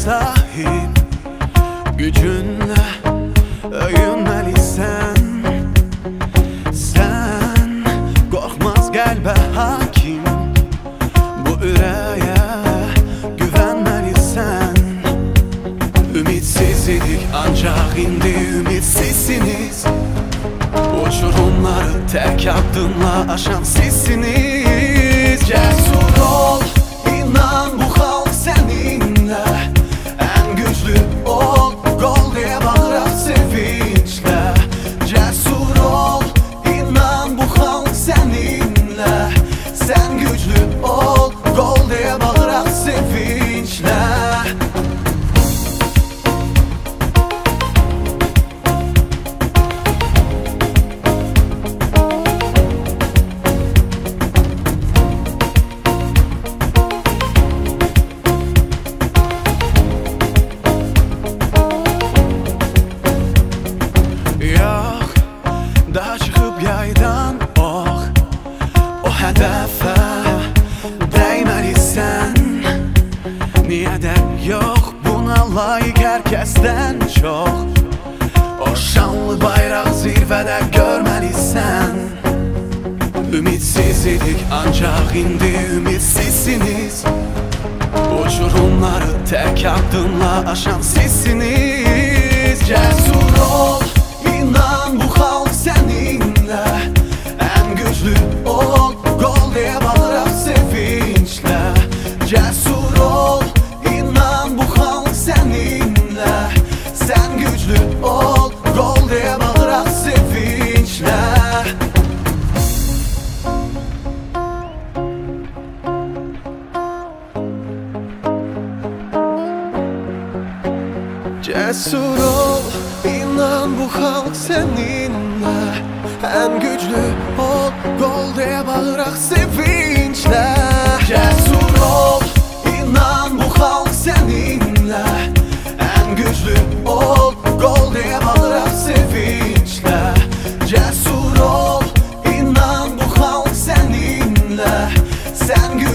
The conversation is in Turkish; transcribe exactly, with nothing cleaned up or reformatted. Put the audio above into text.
sahip gücünle öyünmelisən. Sen korkmaz qəlbə hakim, bu ürəyə güvənməlisən. Ümitsiz idik ancaq indi ümitsizsiniz. Uçurumları tek addımla aşan sizsiniz. Cesur ol, inan bu halk seninle. En güçlü ol, gol diye bağırar sevinçle. Cesur ol, inan bu halk seninle. Sen güçlü ol, gol diye bağırar sevinçle. Yok, daha çıkıp yaydan oh, o hedefe değmelisən. Niye de yok, buna layık herkesten çok. O şanlı bayraq zirvədə görməlisən. Ümitsiz idik ancaq indi ümitsizsiniz. Uçurumları tek addımla aşan sizsiniz. Cesur ol, İnan bu halk seninle. En güçlü ol, gol diye bağırar sevinçle. Cesur ol, inan bu halk seninle. Sen güçlü ol, gol diye bağırar sevinçle. Cesur ol, inan bu halk seninle. En güçlü ol, gol diye bağırak sevinçle. Cesur ol, inan bu halk seninle. En güçlü ol, gol diye bağırak sevinçle. Cesur ol, inan bu halk seninle. Sen